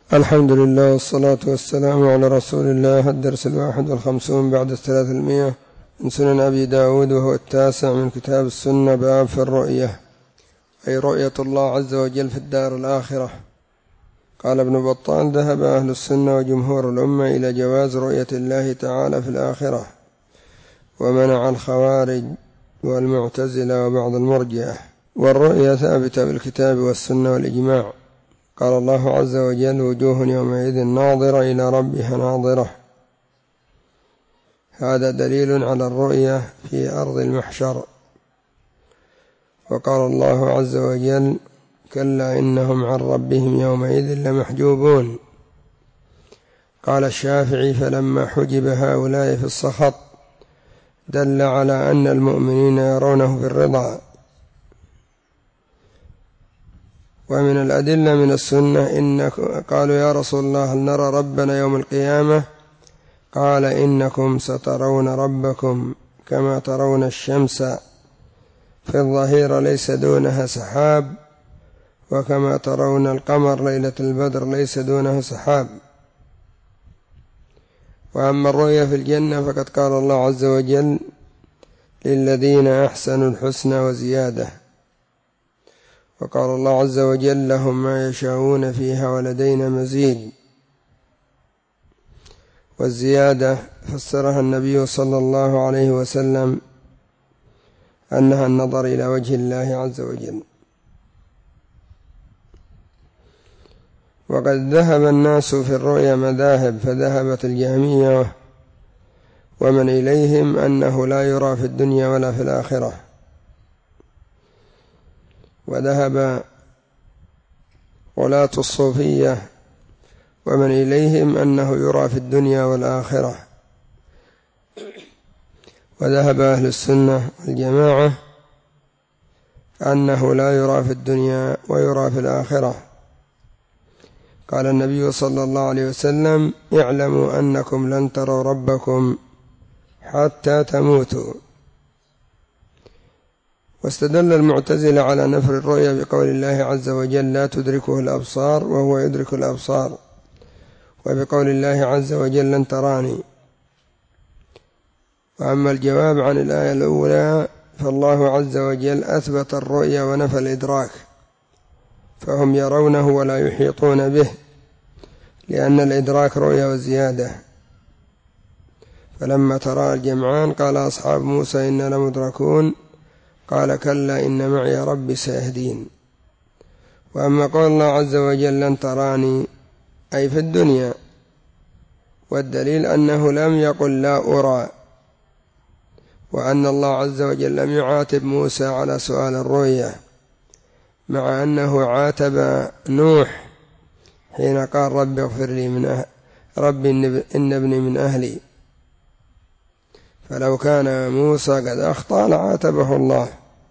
الحمد لله والصلاة والسلام على رسول الله. الدرس 51 بعد 300 من سنن أبي داود، وهو 9 من كتاب السنة. باب في الرؤية، أي رؤية الله عز وجل في الدار الآخرة. قال ابن بطال: ذهب أهل السنة وجمهور الأمة إلى جواز رؤية الله تعالى في الآخرة، ومنع الخوارج والمعتزلة وبعض المرجئة. والرؤية ثابتة بالكتاب والسنة والإجماع. قال الله عز وجل: وجوه يومئذ ناظرة إلى ربها ناظرة. هذا دليل على الرؤية في أرض المحشر. وقال الله عز وجل: كلا إنهم عن ربهم يومئذ لمحجوبون. قال الشافعي: فلما حجب هؤلاء في السخط دل على أن المؤمنين يرونه في الرضا. ومن الأدلة من السنة قالوا: يا رسول الله، هل نرى ربنا يوم القيامة؟ قال: إنكم سترون ربكم كما ترون الشمس في الظهيرة ليس دونها سحاب، وكما ترون القمر ليلة البدر ليس دونه سحاب. وأما الرؤيا في الجنة فقد قال الله عز وجل: للذين أحسنوا الحسنى وزيادة. وقال الله عز وجل: لهم ما يشاءون فيها ولدينا مزيد. والزيادة فسرها النبي صلى الله عليه وسلم أنها النظر إلى وجه الله عز وجل. وقد ذهب الناس في الرؤيا مذاهب، فذهبت الجهمية ومن إليهم أنه لا يرى في الدنيا ولا في الآخرة، وذهب غلاة الصوفية ومن إليهم أنه يرى في الدنيا والآخرة، وذهب أهل السنة والجماعة أنه لا يرى في الدنيا ويرى في الآخرة. قال النبي صلى الله عليه وسلم: اعلموا أنكم لن تروا ربكم حتى تموتوا. واستدل المعتزلة على نفي الرؤيا بقول الله عز وجل: لا تدركه الأبصار وهو يدرك الأبصار، وبقول الله عز وجل: لن تراني. وأما الجواب عن الآية الأولى فالله عز وجل أثبت الرؤيا ونفى الإدراك، فهم يرونه ولا يحيطون به، لأن الإدراك رؤيا وزيادة. فلما ترى الجمعان قال أصحاب موسى: إنا لمدركون. قال: كلا إن معي ربي سيهدين. وأما قول الله عز وجل: لن تراني، أي في الدنيا، والدليل أنه لم يقل لا أرى، وأن الله عز وجل لم يعاتب موسى على سؤال الرؤيا، مع أنه عاتب نوح حين قال: رب اغفر لي ربي إن ابني من أهلي. فلو كان موسى قد أخطأ لعاتبه الله.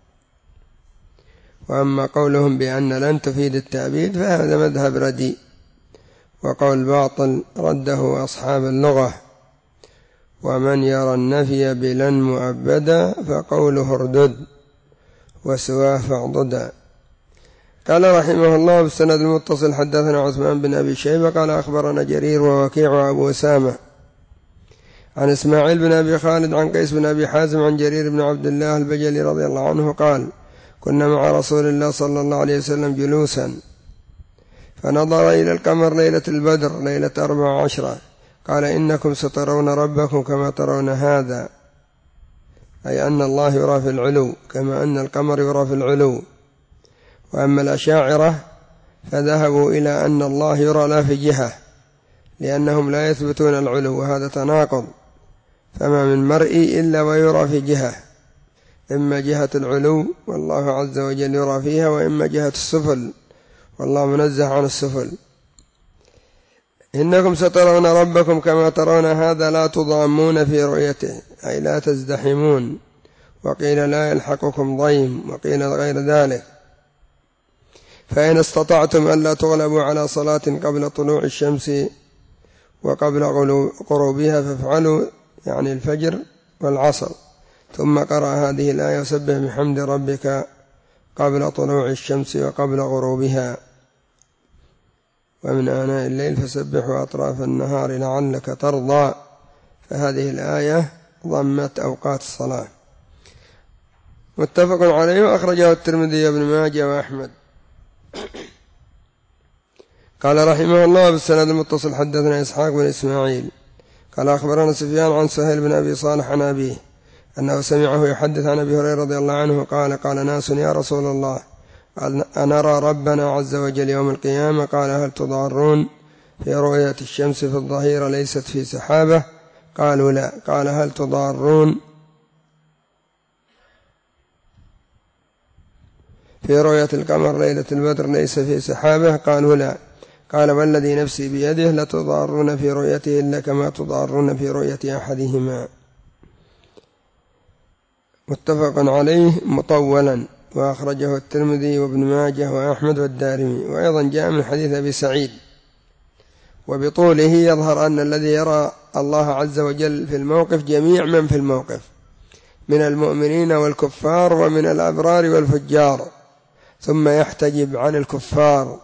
وأما قولهم بأن لن تفيد التأبيد فهذا مذهب رديء، وقول باطل رده أصحاب اللغة. ومن يرى النفي بلن مؤبدا فقوله اردد، وسواه فاعضدا. قال رحمه الله: بالسند المتصل حدثنا عثمان بن أبي شيبة قال أخبرنا جرير ووكيع وأبو أسامة عن إسماعيل بن أبي خالد عن قيس بن أبي حازم عن جرير بن عبد الله البجلي رضي الله عنه قال: كنا مع رسول الله صلى الله عليه وسلم جلوسا، فنظر إلى القمر ليلة البدر ليلة 14، قال: إنكم سترون ربكم كما ترون هذا، أي أن الله يرى في العلو كما أن القمر يرى في العلو. وأما الأشاعرة فذهبوا إلى أن الله يرى لا في جهة، لأنهم لا يثبتون العلو، وهذا تناقض. فما من مرئي إلا ويرى في جهة، إما جهة العلو والله عز وجل يرى فيها، وإما جهة السفل والله منزه عن السفل. إنكم سترون ربكم كما ترون هذا لا تضامون في رؤيته، أي لا تزدحمون. وقيل لا يلحقكم ضيم، وقيل غير ذلك. فإن استطعتم ألا تغلبوا على صلاة قبل طلوع الشمس وقبل غروبها فافعلوا، يعني الفجر والعصر. ثم قرأ هذه الآية: وسبح بحمد ربك قبل طلوع الشمس وقبل غروبها. ومن آناء الليل فسبح وأطراف النهار لعلك ترضى. فهذه الآية ضمت أوقات الصلاة. متفق عليه وأخرجه الترمذي وابن ماجه وأحمد. قال رحمه الله بالسند المتصل حدثنا إسحاق بن إسماعيل قال أخبرنا سفيان عن سهيل بن أبي صالح عن أبيه أنه سمعه يحدث عن أبي هريرة رضي الله عنه قال ناس يا رسول الله أنرى ربنا عز وجل يوم القيامة؟ قال هل تضارون في رؤية الشمس في الظهيرة ليست في سحابة؟ قالوا لا. قال هل تضارون في رؤية القمر ليلة البدر ليس في سحابة؟ قالوا لا. قال والذي نفسي بيده لتضارون في رؤيته إلا كما تضارون في رؤية أحدهما. متفق عليه مطولا وأخرجه الترمذي وابن ماجه وأحمد والدارمي. وأيضا جاء من حديث أبي سعيد وبطوله يظهر أن الذي يرى الله عز وجل في الموقف جميع من في الموقف من المؤمنين والكفار ومن الأبرار والفجار، ثم يحتجب عن الكفار،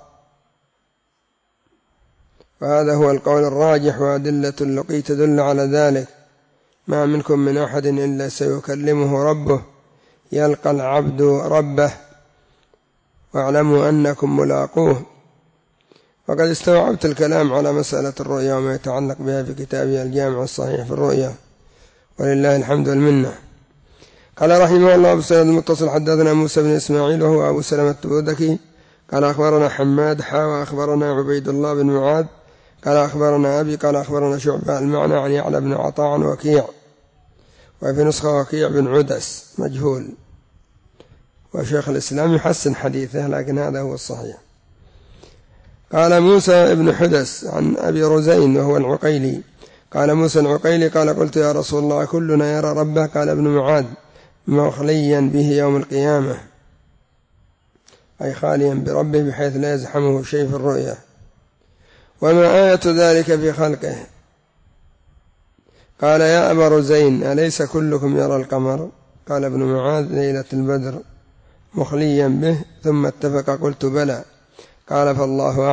وهذا هو القول الراجح، وأدلة اللقي تدل على ذلك. ما منكم من أحد إلا سيكلمه ربه، يلقى العبد ربه، واعلموا أنكم ملاقوه. وقد استوعبت الكلام على مسألة الرؤيا وما يتعلق بها في كتابه الجامع الصحيح في الرؤيا، ولله الحمد والمنة. قال رحمه الله بالسند المتصل حدثنا موسى بن إسماعيل وهو أبو سلمة التبوذكي قال أخبرنا حماد وأخبرنا عبيد الله بن معاذ قال أخبرنا أبي قال أخبرنا شعبة المعنى عن يعلى بن عطاء عن وكيع، وفي نسخة وكيع بن عدس مجهول، وشيخ الإسلام يحسن حديثه لكن هذا هو الصحيح. قال موسى بن حدس عن أبي رزين وهو العقيلي قال موسى العقيلي قال قلت يا رسول الله كلنا يرى ربه؟ قال ابن معاذ مخليا به يوم القيامة، أي خاليا بربه بحيث لا يزحمه شيء في الرؤيا. وما آية ذلك في خلقه؟ قال يا أبا رزين أليس كلكم يرى القمر؟ قال ابن معاذ ليلة البدر مخليا به، ثم اتفق قلت بلى. قال فالله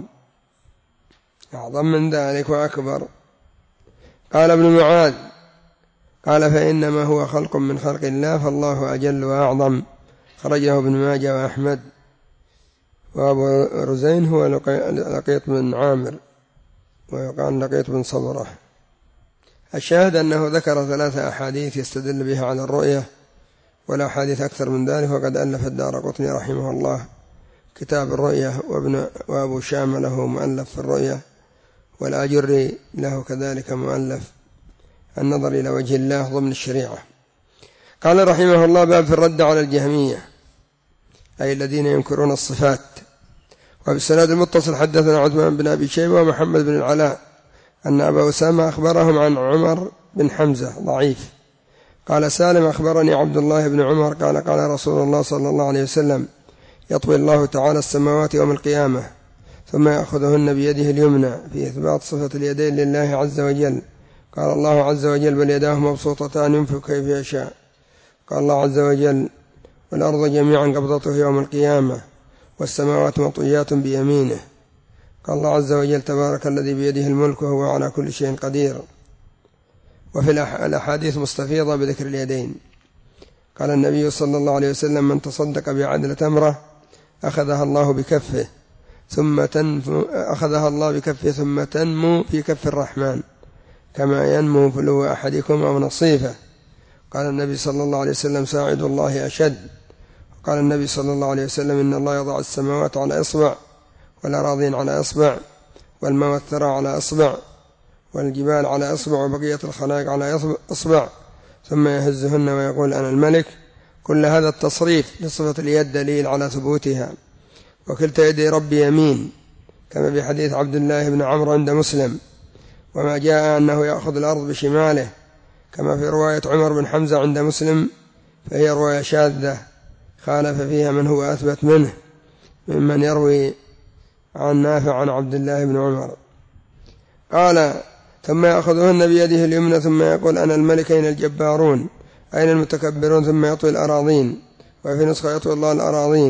أعظم من ذلك وأكبر. قال ابن معاذ قال فإنما هو خلق من خلق الله فالله أجل وأعظم. خرجه ابن ماجه وأحمد. وأبو رزين هو لقيط بن عامر ويقال لقيط بن صبرة. الشاهد أنه ذكر 3 أحاديث يستدل بها على الرؤية، ولا حديث أكثر من ذلك. وقد ألف الدارقطني رحمه الله كتاب الرؤية، وأبو شام له مؤلف في الرؤية، والآجري له كذلك مؤلف النظر إلى وجه الله ضمن الشريعة. قال رحمه الله باب في الرد على الجهمية، أي الذين ينكرون الصفات. وبالسند المتصل حدثنا عثمان بن أبي شيبة ومحمد بن العلاء أن أبا أسامة أخبرهم عن عمر بن حمزة ضعيف. قال سالم أخبرني عبد الله بن عمر قال قال رسول الله صلى الله عليه وسلم يطوي الله تعالى السماوات يوم القيامة ثم يأخذهن بيده اليمنى في إثبات صفة اليدين لله عز وجل. قال الله عز وجل بل يداه مبسوطتان ينفق كيف يشاء. قال الله عز وجل والأرض جميعا قبضته يوم القيامة والسماوات مطويات بيمينه. قال الله عز وجل تبارك الذي بيده الملك وهو على كل شيء قدير. وفي الأحاديث مستفيضة بذكر اليدين. قال النبي صلى الله عليه وسلم من تصدق بعدل تمرة أخذها الله بكفه ثم تنمو في كف الرحمن كما ينمو فلو أحدكم أو نصيفه. قال النبي صلى الله عليه وسلم ساعد الله أشد. قال النبي صلى الله عليه وسلم إن الله يضع السماوات على إصبع والأراضين على إصبع والماء والثرى على إصبع والجبال على إصبع وبقية الخلائق على إصبع ثم يهزهن ويقول أنا الملك. كل هذا التصريف لصفة اليد دليل على ثبوتها. وكلتا يدي ربي يمين كما في حديث عبد الله بن عمرو عند مسلم. وما جاء أنه يأخذ الأرض بشماله كما في رواية عمر بن حمزة عند مسلم فهي رواية شاذة خالف فيها من هو أثبت منه ممن يروي عن نافع عن عبد الله بن عمر. قال ثم يأخذهن بيده اليمنى ثم يقول أنا الملك أين الجبارون أين المتكبرون ثم يطوي الأراضين. وفي نسخة يطوي الله الأراضين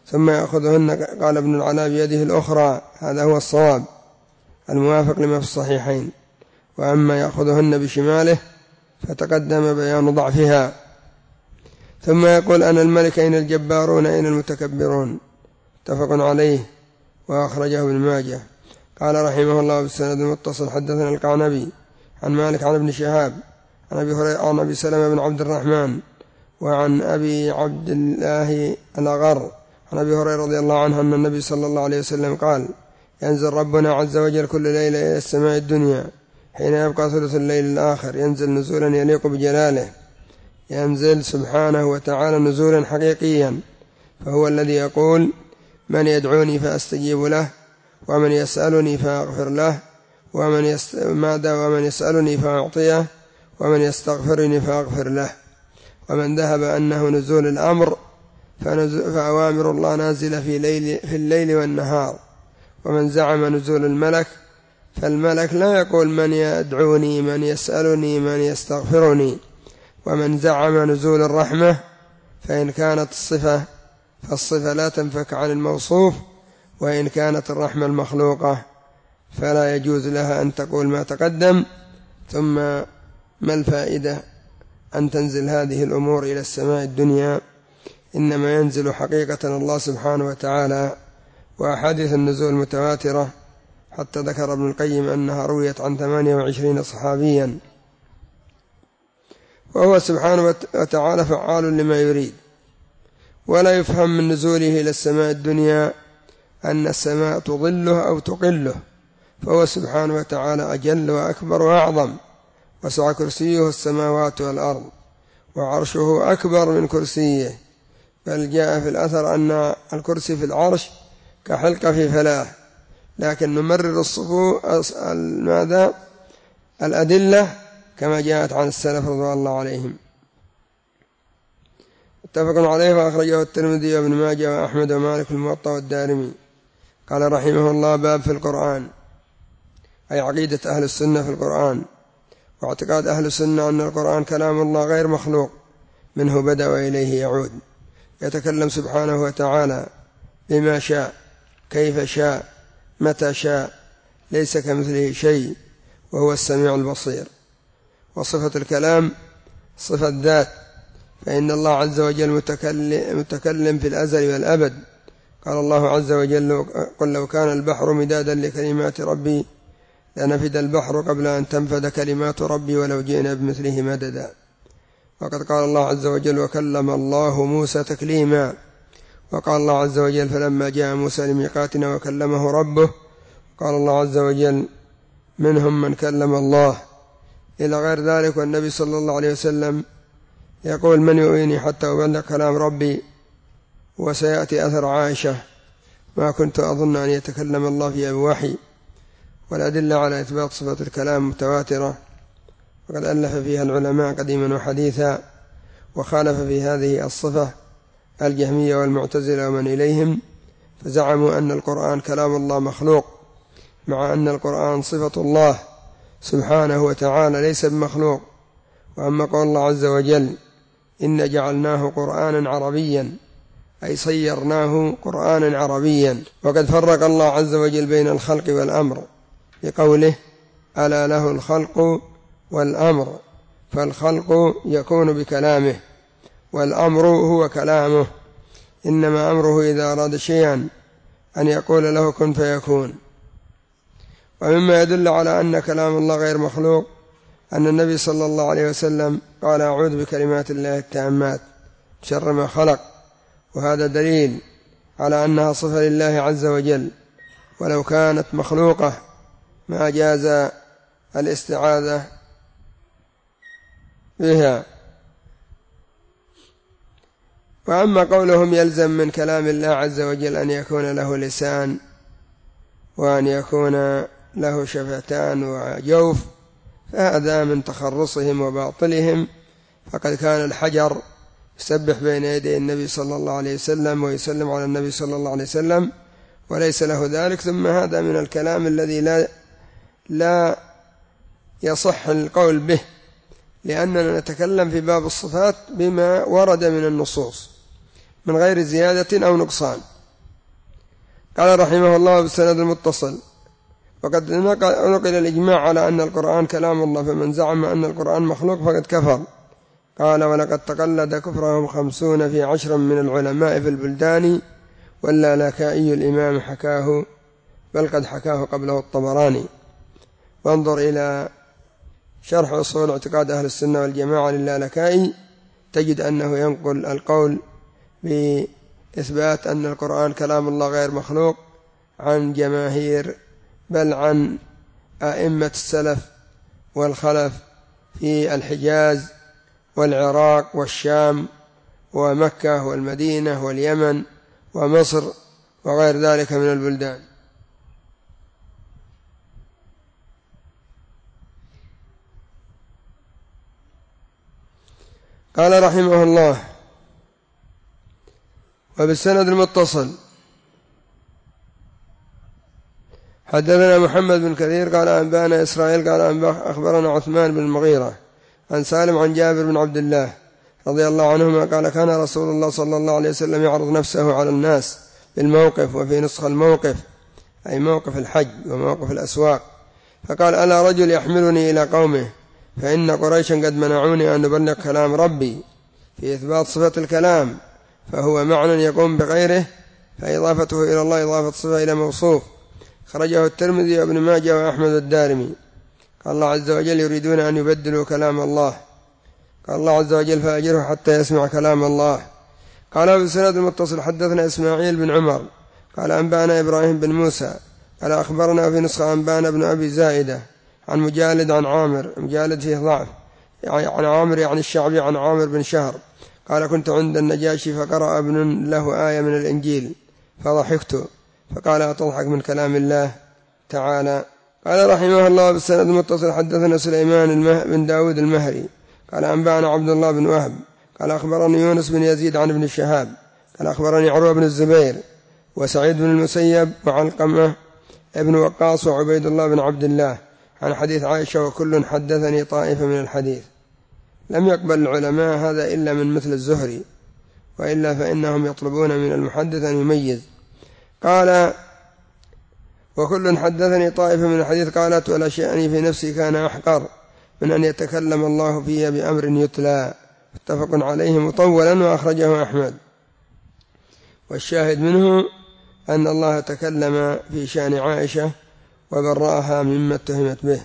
ثم يأخذهن، قال ابن العلاء بيده الأخرى، هذا هو الصواب الموافق لما في الصحيحين. وأما يأخذهن بشماله فتقدم بيان ضعفها. ثم يقول أنا الملك أين الجبارون أين المتكبرون، متفق عليه وأخرجه ابن ماجه. قال رحمه الله بالسند المتصل حدثنا القعنبي عن مالك عن ابن شهاب عن أبي هريرة عن أبي سلمة بن عبد الرحمن وعن أبي عبد الله الأغر عن أبي هريرة رضي الله عنه أن النبي صلى الله عليه وسلم قال ينزل ربنا عز وجل كل ليلة إلى السماء الدنيا حين يبقى ثلث الليل الآخر، ينزل نزولا يليق بجلاله، ينزل سبحانه وتعالى نزولا حقيقيا، فهو الذي يقول من يدعوني فأستجيب له، ومن يسألني فأغفر له، ومن يسألني فأعطيه، ومن يستغفرني فأغفر له. ومن ذهب أنه نزول الأمر فأوامر الله نازلة في الليل والنهار. ومن زعم نزول الملك فالملك لا يقول من يدعوني من يسألني من يستغفرني. ومن زعم نزول الرحمة فإن كانت الصفة فالصفة لا تنفك عن الموصوف، وإن كانت الرحمة المخلوقة فلا يجوز لها أن تقول ما تقدم. ثم ما الفائدة أن تنزل هذه الأمور إلى السماء الدنيا؟ إنما ينزل حقيقة الله سبحانه وتعالى. وأحاديث النزول متواترة، حتى ذكر ابن القيم أنها رويت عن 28 صحابيا. وهو سبحانه وتعالى فعال لما يريد. ولا يفهم من نزوله إلى السماء الدنيا أن السماء تظله أو تقله، فهو سبحانه وتعالى أجل وأكبر وأعظم، وسع كرسيه السماوات والأرض، وعرشه أكبر من كرسيه، بل جاء في الأثر أن الكرسي في العرش كحلقة في فلاة. لكن نمرر الأدلة كما جاءت عن السلف رضي الله عليهم. متفق عليه وأخرجه الترمذي وابن ماجه وأحمد ومالك الموطأ والدارمي. قال رحمه الله باب في القرآن، أي عقيدة أهل السنة في القرآن. واعتقاد أهل السنة أن القرآن كلام الله غير مخلوق، منه بدأ وإليه يعود، يتكلم سبحانه وتعالى بما شاء كيف شاء متى شاء، ليس كمثله شيء وهو السميع البصير. وصفة الكلام صفة ذات، فإن الله عز وجل متكلم في الأزل والأبد. قال الله عز وجل قل لو كان البحر مدادا لكلمات ربي لنفد البحر قبل أن تنفد كلمات ربي ولو جئنا بمثله مددا. وقد قال الله عز وجل وكلم الله موسى تكليما. وقال الله عز وجل فلما جاء موسى لميقاتنا وكلمه ربه، قال الله عز وجل منهم من كلم الله، إلى غير ذلك. والنبي صلى الله عليه وسلم يقول من يؤيني حتى أبلغ كلام ربي. وسيأتي أثر عائشة ما كنت أظن أن يتكلم الله في بوحي. والأدلة على إثبات صفة الكلام متواترة، وقد ألف فيها العلماء قديما وحديثا. وخالف في هذه الصفة الجهمية والمعتزلة ومن إليهم، فزعموا أن القرآن كلام الله مخلوق، مع أن القرآن صفة الله سبحانه وتعالى ليس بمخلوق. وأما قول الله عز وجل إن جعلناه قرآنا عربيا، أي صيرناه قرآنا عربيا. وقد فرق الله عز وجل بين الخلق والأمر بقوله ألا له الخلق والأمر، فالخلق يكون بكلامه، والأمر هو كلامه، إنما أمره إذا أراد شيئا أن يقول له كن فيكون. ومما يدل على أن كلام الله غير مخلوق أن النبي صلى الله عليه وسلم قال أعوذ بكلمات الله التامات شر ما خلق، وهذا دليل على أنها صفة لله عز وجل، ولو كانت مخلوقة ما جاز الاستعاذة بها. وأما قولهم يلزم من كلام الله عز وجل أن يكون له لسان وأن يكون له شفتان وجوف، فهذا من تخرصهم وباطلهم. فقد كان الحجر يسبح بين يدي النبي صلى الله عليه وسلم ويسلم على النبي صلى الله عليه وسلم وليس له ذلك. ثم هذا من الكلام الذي لا يصح القول به، لأننا نتكلم في باب الصفات بما ورد من النصوص من غير زيادة أو نقصان. قال رحمه الله بالسند المتصل: وقد نقل الإجماع على أن القرآن كلام الله، فمن زعم أن القرآن مخلوق فقد كفر. قال: ولقد تقلد كفرهم 50 في 10 من العلماء في البلدان، واللالكائي الإمام حكاه، بل قد حكاه قبله الطبراني. وانظر إلى شرح أصول اعتقاد أهل السنة والجماعة للالكائي، تجد أنه ينقل القول بإثبات أن القرآن كلام الله غير مخلوق عن جماهير، بل عن أئمة السلف والخلف في الحجاز والعراق والشام ومكة والمدينة واليمن ومصر وغير ذلك من البلدان. قال رحمه الله: وبالسند المتصل حدثنا محمد بن كثير قال أنبانا إسرائيل قال أخبرنا عثمان بن المغيرة عن سالم عن جابر بن عبد الله رضي الله عنهما قال: كان رسول الله صلى الله عليه وسلم يعرض نفسه على الناس بالموقف، وفي نسخ الموقف أي موقف الحج وموقف الأسواق، فقال: ألا رجل يحملني إلى قومه، فإن قريشا قد منعوني أن أبلغ كلام ربي في إثبات صفة الكلام، فهو معنى يقوم بغيره، فإضافته إلى الله إضافة صفة إلى موصوف. خرجه الترمذي وابن ماجه وأحمد الدارمي. قال الله عز وجل: يريدون أن يبدلوا كلام الله. قال الله عز وجل: فأجره حتى يسمع كلام الله. قال بالسند المتصل حدثنا إسماعيل بن عمر قال أنبانا إبراهيم بن موسى قال أخبرنا في نسخة أنبانا بن أبي زائدة عن مجالد عن عامر، مجالد فيه ضعف، عن عامر يعني الشعبي عن عامر بن شهر قال: كنت عند النجاشي فقرأ ابن له آية من الإنجيل فضحكت، فقال: أتضحك من كلام الله تعالى؟ قال رحمه الله بالسند المتصل حدثنا سليمان بن داود المهري قال أنبانا عبد الله بن وهب قال أخبرني يونس بن يزيد عن ابن شهاب قال أخبرني عروة بن الزبير وسعيد بن المسيب وعلقمة ابن وقاص وعبيد الله بن عبد الله عن حديث عائشة: وكل حدثني طائفة من الحديث. لم يقبل العلماء هذا إلا من مثل الزهري، وإلا فإنهم يطلبون من المحدث أن يميز. قال: وكل حدثني طائفة من الحديث قالت: ولا شأني في نفسي كان أحقر من أن يتكلم الله فيها بأمر يتلى. متفق عليه مطولا، وأخرجه أحمد. والشاهد منه أن الله تكلم في شأن عائشة وبرأها مما اتهمت به.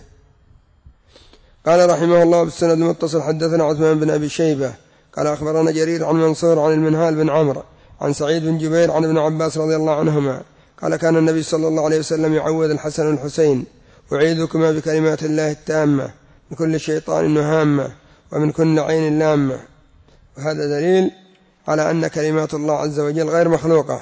قال رحمه الله بالسند المتصل حدثنا عثمان بن أبي شيبة قال أخبرنا جرير عن منصور عن المنهال بن عمرو عن سعيد بن جبير عن ابن عباس رضي الله عنهما قال: كان النبي صلى الله عليه وسلم يعوذ الحسن والحسين: أعيذكما بكلمات الله التامة من كل شيطان هامة ومن كل عين لامة. وهذا دليل على أن كلمات الله عز وجل غير مخلوقة.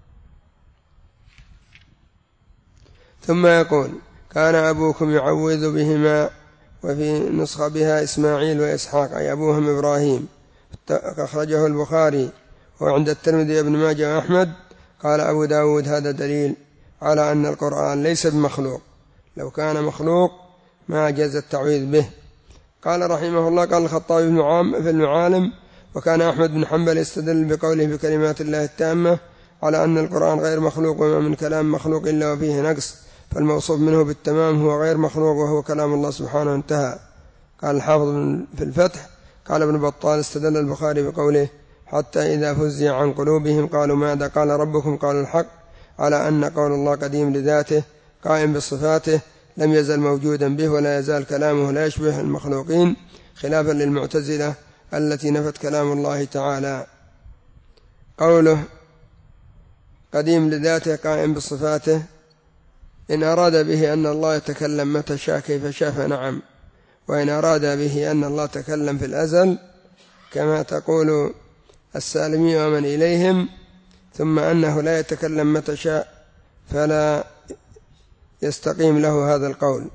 ثم يقول: كان أبوكم يعوذ بهما، وفي نسخة بها إسماعيل وإسحاق أي أبوهم إبراهيم، أخرجه البخاري وعند الترمذي وابن ماجه وأحمد. قال أبو داود: هذا دليل على أن القرآن ليس بمخلوق، لو كان مخلوق ما جاز التعويذ به. قال رحمه الله: قال الخطابي في المعالم: وكان أحمد بن حنبل يستدل بقوله بكلمات الله التامة على أن القرآن غير مخلوق، وما من كلام مخلوق إلا وفيه نقص، فالموصوف منه بالتمام هو غير مخلوق وهو كلام الله سبحانه انتهى. قال الحافظ في الفتح: قال ابن بطال: استدل البخاري بقوله: حتى إذا فزع عن قلوبهم قالوا ماذا قال ربكم قالوا الحق، على أن قول الله قديم لذاته قائم بصفاته لم يزل موجودا به، ولا يزال كلامه لا يشبه المخلوقين، خلافا للمعتزلة التي نفت كلام الله تعالى. قوله قديم لذاته قائم بصفاته إن أراد به أن الله يتكلم متى شاء كيف شاء فنعم، وإن أراد به أن الله تكلم في الأزل كما تقول السالمي ومن إليهم، ثم أنه لا يتكلم متى شاء، فلا يستقيم له هذا القول.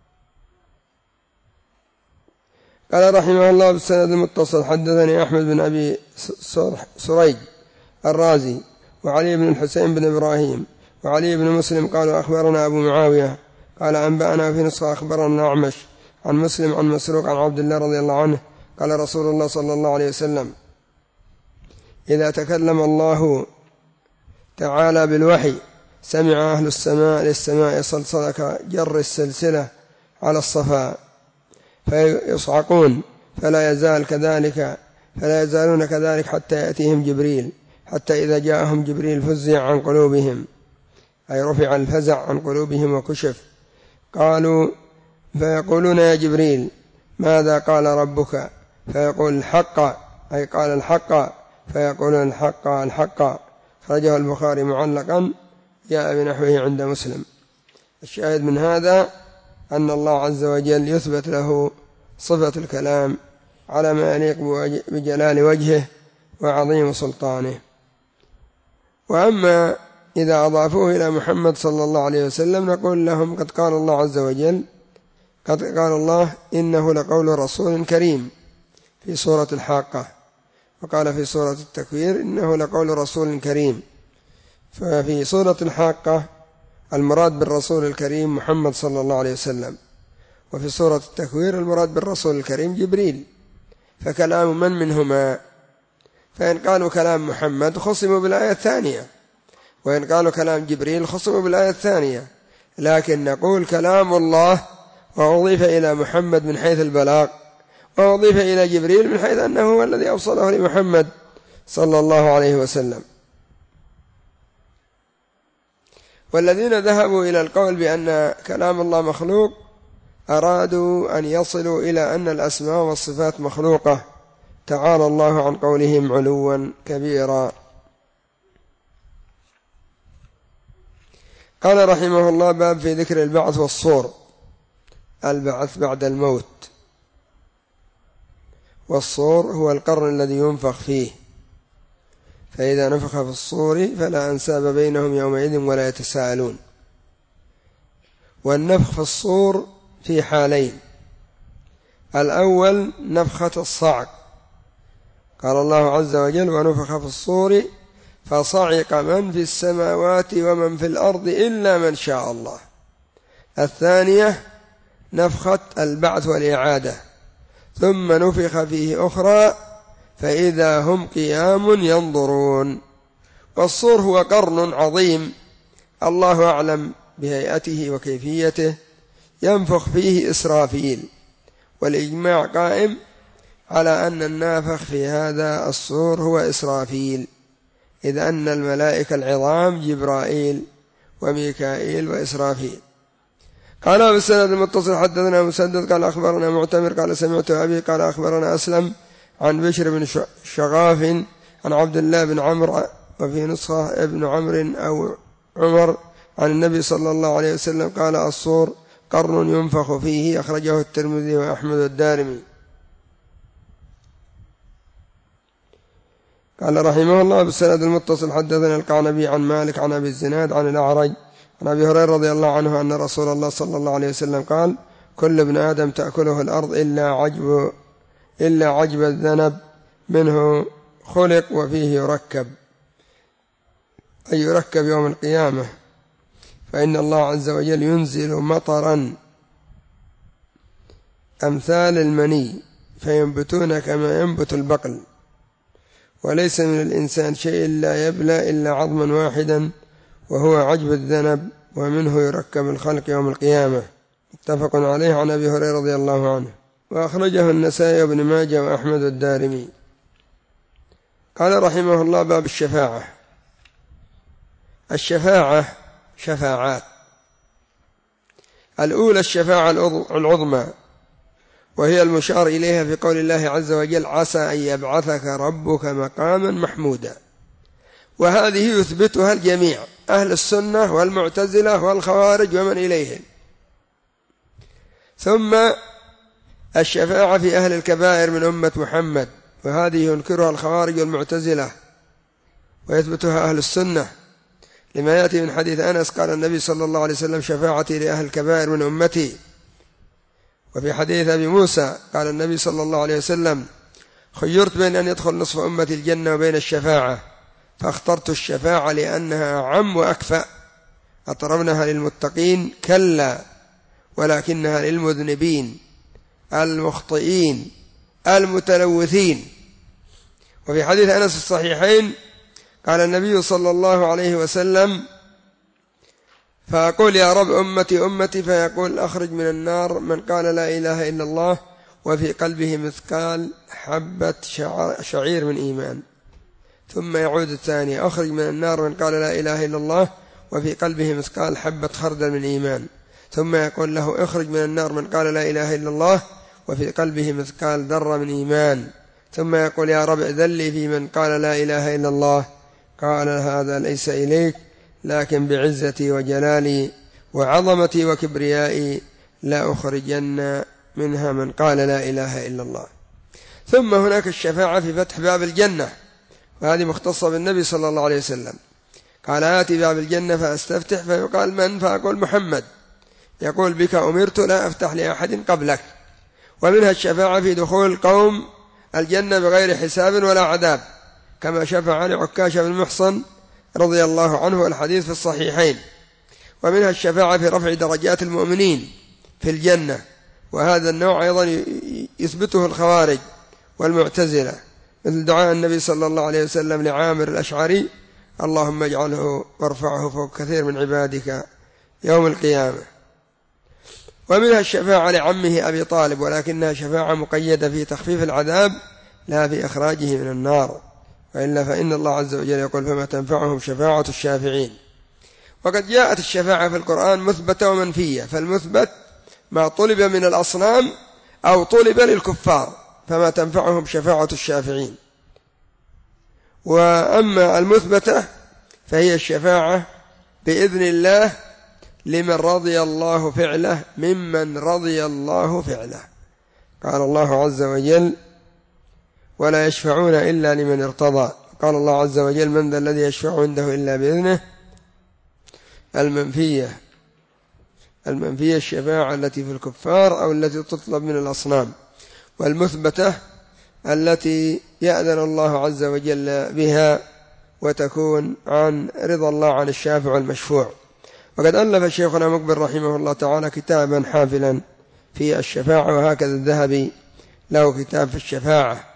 قال رحمه الله بالسند المتصل حدثني أحمد بن أبي سريج الرازي وعلي بن الحسين بن إبراهيم وعلي بن مسلم قالوا أخبرنا أبو معاوية قال أنبأنا في نسخة أخبرنا أعمش عن مسلم عن مسروق عن عبد الله رضي الله عنه قال رسول الله صلى الله عليه وسلم: إذا تكلم الله تعالى بالوحي سمع أهل السماء للسماء صلصلة كجر السلسلة على الصفا، فيصعقون فلا يزالون كذلك حتى يأتيهم جبريل، حتى إذا جاءهم جبريل فزع عن قلوبهم، أي رفع الفزع عن قلوبهم وكشف. قالوا فيقولون يا جبريل ماذا قال ربك؟ فيقول الحق، أي قال الحق، فيقولون الحق الحق. خرجه البخاري معلقا، جاء بنحوه عند مسلم. الشاهد من هذا أن الله عز وجل يثبت له صفة الكلام على ما يليق بجلال وجهه وعظيم سلطانه. وأما إذا أضافوه إلى محمد صلى الله عليه وسلم نقول لهم قد قال الله عز وجل، قد قال الله إنه لقول رسول كريم في سورة الحاقة، وقال في سورة التكوير إنه لقول رسول كريم. ففي سورة الحاقة المراد بالرسول الكريم محمد صلى الله عليه وسلم، وفي سورة التكوير المراد بالرسول الكريم جبريل، فكلام من منهما؟ فإن قالوا كلام محمد خصموا بالآية الثانية، وإن قالوا كلام جبريل خصموا بالآية الثانية، لكن نقول كلام الله وأضيف إلى محمد من حيث البلاغ، وأضيف إلى جبريل من حيث أنه هو الذي أوصله لمحمد صلى الله عليه وسلم. والذين ذهبوا إلى القول بأن كلام الله مخلوق أرادوا أن يصلوا إلى أن الأسماء والصفات مخلوقة، تعالى الله عن قولهم علوا كبيرا. قال رحمه الله باب في ذكر البعث والصور، البعث بعد الموت، والصور هو القرن الذي ينفخ فيه، فإذا نفخ في الصور فلا أنساب بينهم يومئذ ولا يتساءلون. والنفخ في الصور في حالين: الأول نفخة الصعق، قال الله عز وجل ونفخ في الصور فصعق من في السماوات ومن في الأرض إلا من شاء الله. الثانية نفخة البعث والإعادة، ثم نفخ فيه أخرى فإذا هم قيام ينظرون. والصور هو قرن عظيم الله أعلم بهيئته وكيفيته، ينفخ فيه إسرافيل، والإجماع قائم على أن النافخ في هذا الصور هو إسرافيل، إذ أن الملائكة العظام جبرائيل وميكائيل وإسرافيل. قال بالسند المتصل حدثنا مسدد قال أخبرنا معتمر قال سمعت أبي قال أخبرنا أسلم عن بشر بن شغاف عن عبد الله بن عمرو، وفي نسخة ابن عمرو أو عمر، عن النبي صلى الله عليه وسلم قال الصور قرن ينفخ فيه، أخرجه الترمذي وأحمد الدارمي. قال رحمه الله بالسند المتصل حدثنا القعنبي عن مالك عن أبي الزناد عن الأعرج عن أبي هريرة رضي الله عنه أن رسول الله صلى الله عليه وسلم قال كل ابن آدم تأكله الأرض إلا عجب الذنب منه خلق وفيه يركب، أي يركب يوم القيامة، فإن الله عز وجل ينزل مطرا أمثال المني فينبتون كما ينبت البقل، وليس من الإنسان شيء لا يبلى إلا عظما واحدا وهو عجب الذنب، ومنه يركب الخلق يوم القيامة. متفق عليه عن أبي هريرة رضي الله عنه، وأخرجه النسائي وابن ماجه وأحمد الدارمي. قال رحمه الله باب الشفاعة. الشفاعة شفاعات: الأولى الشفاعة العظمى، وهي المشار إليها في قول الله عز وجل عسى أن يبعثك ربك مقاما محمودا، وهذه يثبتها الجميع، أهل السنة والمعتزلة والخوارج ومن إليهم. ثم الشفاعة في أهل الكبائر من أمة محمد، وهذه ينكرها الخوارج والمعتزلة ويثبتها أهل السنة، لما يأتي من حديث أنس قال النبي صلى الله عليه وسلم شفاعتي لأهل الكبائر من أمتي. وفي حديث أبي موسى قال النبي صلى الله عليه وسلم خيرت بين أن يدخل نصف أمتي الجنة وبين الشفاعة، فاخترت الشفاعة لأنها أعم وأكفأ. أطربناها للمتقين كلا، ولكنها للمذنبين المخطئين المتلوثين. وفي حديث أنس الصحيحين قال النبي صلى الله عليه وسلم فأقول يا رب أمتي أمتي، فيقول أخرج من النار من قال لا إله إلا الله وفي قلبه مثقال حبة شعير من إيمان. ثم يعود الثاني: أخرج من النار من قال لا إله إلا الله وفي قلبه مثقال حبة خردل من إيمان. ثم يقول له: اخرج من النار من قال لا إله إلا الله وفي قلبه مثقال ذرة من إيمان. ثم يقول: يا رب ائذن لي في من قال لا إله إلا الله. قال: هذا ليس إليك، لكن بعزتي وجلالي وعظمتي وكبريائي لا أخرجن منها من قال لا إله إلا الله. ثم هناك الشفاعة في فتح باب الجنة، وهذه مختصة بالنبي صلى الله عليه وسلم. قال: آتي باب الجنة فأستفتح، فيقال: من؟ فأقول: محمد. يقول: بك أمرت لا أفتح لأحد قبلك. ومنها الشفاعة في دخول قوم الجنة بغير حساب ولا عذاب، كما شفع لعكاشة بن محصن رضي الله عنه، والحديث في الصحيحين. ومنها الشفاعة في رفع درجات المؤمنين في الجنة، وهذا النوع أيضا يثبته الخوارج والمعتزلة، مثل دعاء النبي صلى الله عليه وسلم لعامر الأشعري: اللهم اجعله وارفعه فوق كثير من عبادك يوم القيامة. ومنها الشفاعة لعمه أبي طالب، ولكنها شفاعة مقيدة في تخفيف العذاب لا في إخراجه من النار، وإلا فإن الله عز وجل يقول: فما تنفعهم شفاعة الشافعين. وقد جاءت الشفاعة في القرآن مثبتة ومنفية، فالمثبت ما طلب من الأصنام أو طلب للكفار، فما تنفعهم شفاعة الشافعين. وأما المثبتة فهي الشفاعة بإذن الله لمن رضي الله فعله ممن رضي الله فعله. قال الله عز وجل: ولا يشفعون إلا لمن ارتضى. قال الله عز وجل: من ذا الذي يشفع عنده إلا بإذنه. المنفية الشفاعة التي في الكفار أو التي تطلب من الأصنام، والمثبتة التي يأذن الله عز وجل بها وتكون عن رضا الله عن الشافع المشفوع. وقد ألف شيخنا مقبل رحمه الله تعالى كتابا حافلا في الشفاعة، وهكذا الذهبي له كتاب في الشفاعة.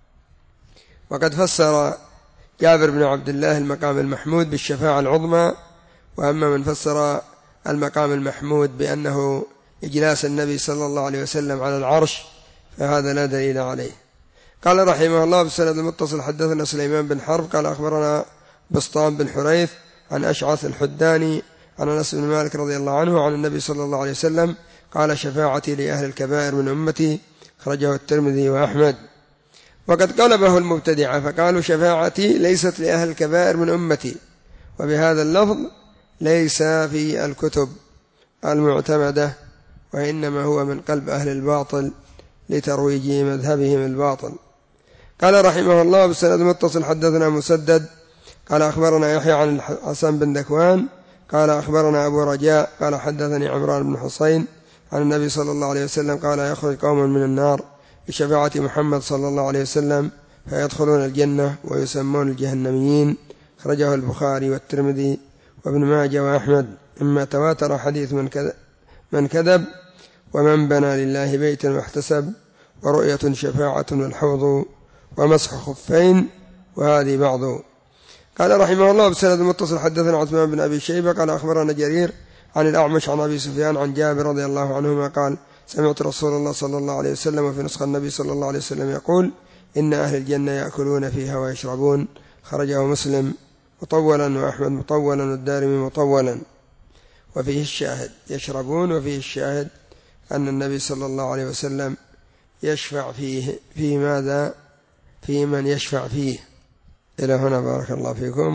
وقد فسر جابر بن عبد الله المقام المحمود بالشفاعة العظمى، وأما من فسر المقام المحمود بأنه إجلاس النبي صلى الله عليه وسلم على العرش فهذا لا دليل عليه. قال رحمه الله: بالسند المتصل حدثنا سليمان بن حرب قال أخبرنا بسطام بن حريث عن أشعث الحداني عن أنس بن مالك رضي الله عنه عن النبي صلى الله عليه وسلم قال: شفاعتي لأهل الكبائر من أمتي، خرجه الترمذي وأحمد. وقد قلبه المبتدعة فقالوا: شفاعتي ليست لأهل الكبائر من أمتي، وبهذا اللفظ ليس في الكتب المعتمدة، وإنما هو من قلب أهل الباطل لترويج مذهبهم الباطل. قال رحمه الله: بالسند المتصل حدثنا مسدد قال أخبرنا يحيى عن الحسن بن ذكوان قال أخبرنا أبو رجاء قال حدثني عمران بن حسين عن النبي صلى الله عليه وسلم قال: يخرج قوم من النار بشفاعة محمد صلى الله عليه وسلم فيدخلون الجنة ويسمون الجهنميين. خرجه البخاري والترمذي وابن ماجه وأحمد. إما تواتر حديث من كذب ومن بنى لله بيتا واحتسب، ورؤية شفاعة والحوض ومسح خفين، وهذه بعض. قال رحمه الله: بسند المتصل حدثنا عثمان بن أبي شيبة قال أخبرنا جرير عن الأعمش عن أبي سفيان عن جابر رضي الله عنهما قال: سمعت رسول الله صلى الله عليه وسلم وفي نسخة النبي صلى الله عليه وسلم يقول: إن أهل الجنة يأكلون فيها ويشربون. خرجه مسلم مطولا وأحمد مطولا والدارمي مطولا. وفيه الشاهد يشربون، وفيه الشاهد أن النبي صلى الله عليه وسلم يشفع فيه في ماذا؟ في من يشفع فيه. إلى هنا بارك الله فيكم.